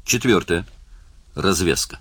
Четвертое. Развязка.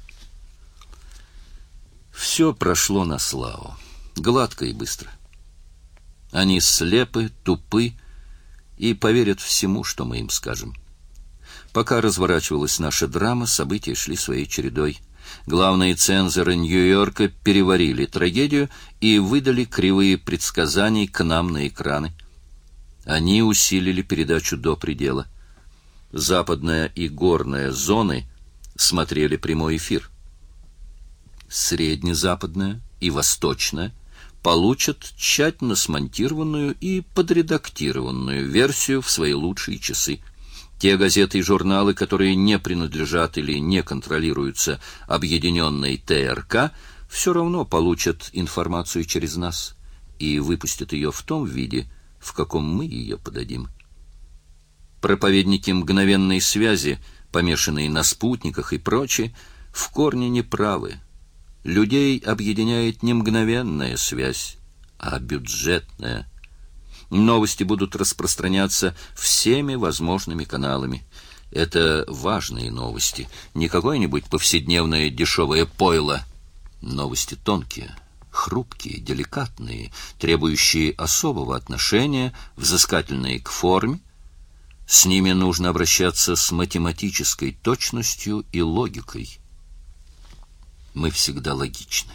Все прошло на славу. Гладко и быстро. Они слепы, тупы и поверят всему, что мы им скажем. Пока разворачивалась наша драма, события шли своей чередой. Главные цензоры Нью-Йорка переварили трагедию и выдали кривые предсказания к нам на экраны. Они усилили передачу до предела. Западная и горная зоны смотрели прямой эфир. Среднезападная и восточная получат тщательно смонтированную и подредактированную версию в свои лучшие часы. Те газеты и журналы, которые не принадлежат или не контролируются объединенной ТРК, все равно получат информацию через нас и выпустят ее в том виде, в каком мы ее подадим. Проповедники мгновенной связи, помешанные на спутниках и прочее, в корне неправы. Людей объединяет не мгновенная связь, а бюджетная. Новости будут распространяться всеми возможными каналами. Это важные новости, не какое-нибудь повседневное дешевое пойло. Новости тонкие, хрупкие, деликатные, требующие особого отношения, взыскательные к форме. С ними нужно обращаться с математической точностью и логикой. Мы всегда логичны.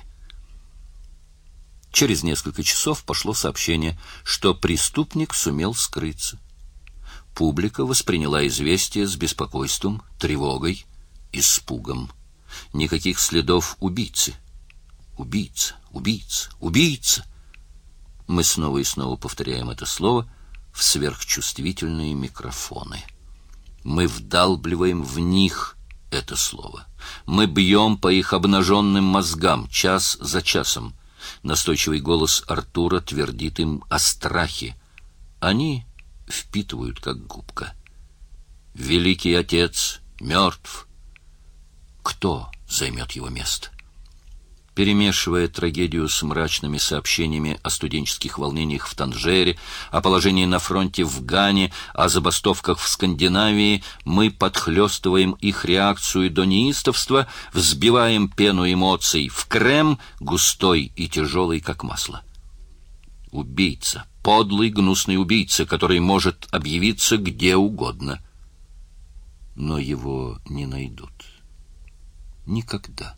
Через несколько часов пошло сообщение, что преступник сумел скрыться. Публика восприняла известие с беспокойством, тревогой, испугом. Никаких следов убийцы. Убийца, убийца, убийца. Мы снова и снова повторяем это слово в сверхчувствительные микрофоны. Мы вдалбливаем в них это слово. Мы бьем по их обнаженным мозгам час за часом. Настойчивый голос Артура твердит им о страхе. Они впитывают, как губка. Великий Отец мертв. Кто займет его место? Перемешивая трагедию с мрачными сообщениями о студенческих волнениях в Танжере, о положении на фронте в Гане, о забастовках в Скандинавии, мы подхлёстываем их реакцию до неистовства, взбиваем пену эмоций в крем, густой и тяжелый, как масло. Убийца, подлый, гнусный убийца, который может объявиться где угодно. Но его не найдут. Никогда.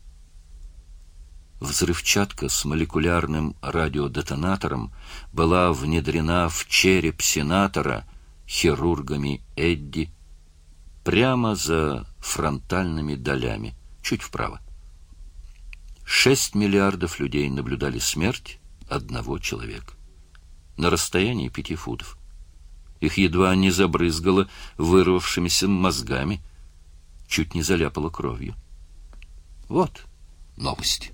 Взрывчатка с молекулярным радиодетонатором была внедрена в череп сенатора хирургами Эдди прямо за фронтальными долями, чуть вправо. 6 миллиардов людей наблюдали смерть одного человека на расстоянии 5 футов. Их едва не забрызгало вырвавшимися мозгами, чуть не заляпало кровью. Вот новости.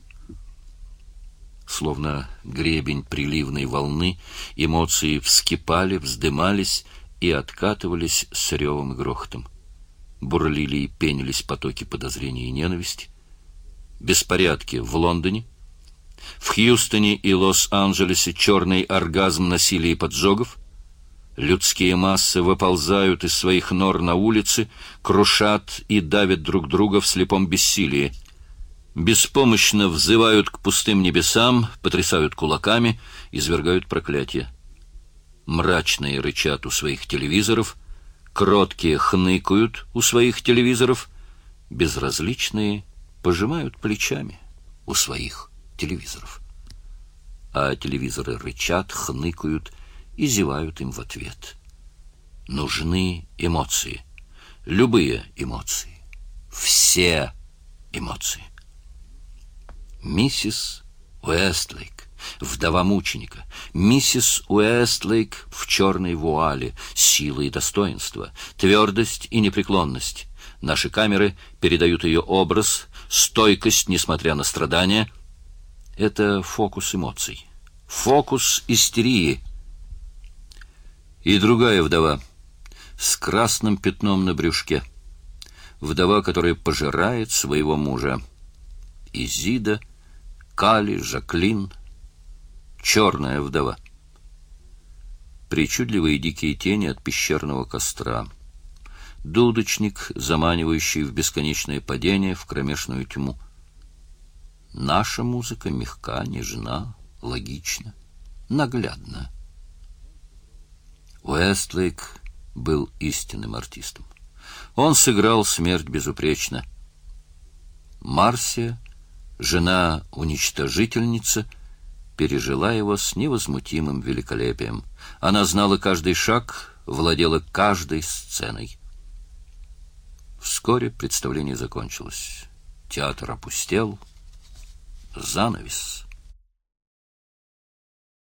Словно гребень приливной волны, эмоции вскипали, вздымались и откатывались с ревом и грохотом. Бурлили и пенились потоки подозрений и ненависти. Беспорядки в Лондоне. В Хьюстоне и Лос-Анджелесе черный оргазм насилия и поджогов. Людские массы выползают из своих нор на улицы, крушат и давят друг друга в слепом бессилии. Беспомощно взывают к пустым небесам, потрясают кулаками, извергают проклятия. Мрачные рычат у своих телевизоров, кроткие хныкают у своих телевизоров, безразличные пожимают плечами у своих телевизоров. А телевизоры рычат, хныкают и зевают им в ответ. Нужны эмоции. Любые эмоции. Все эмоции. Миссис Уэстлейк, вдова мученика, миссис Уэстлейк в черной вуале, сила и достоинство, твердость и непреклонность. Наши камеры передают ее образ, стойкость, несмотря на страдания. Это фокус эмоций, фокус истерии. И другая вдова с красным пятном на брюшке, вдова, которая пожирает своего мужа. Изида, Кали, Жаклин, черная вдова. Причудливые дикие тени от пещерного костра. дудочник, заманивающий в бесконечное падение, в кромешную тьму. Наша музыка мягка, нежна, логична, наглядна. Уэстлейк был истинным артистом. Он сыграл смерть безупречно. Марсия, жена-уничтожительница, пережила его с невозмутимым великолепием. Она знала каждый шаг, владела каждой сценой. Вскоре представление закончилось. Театр опустел. Занавес.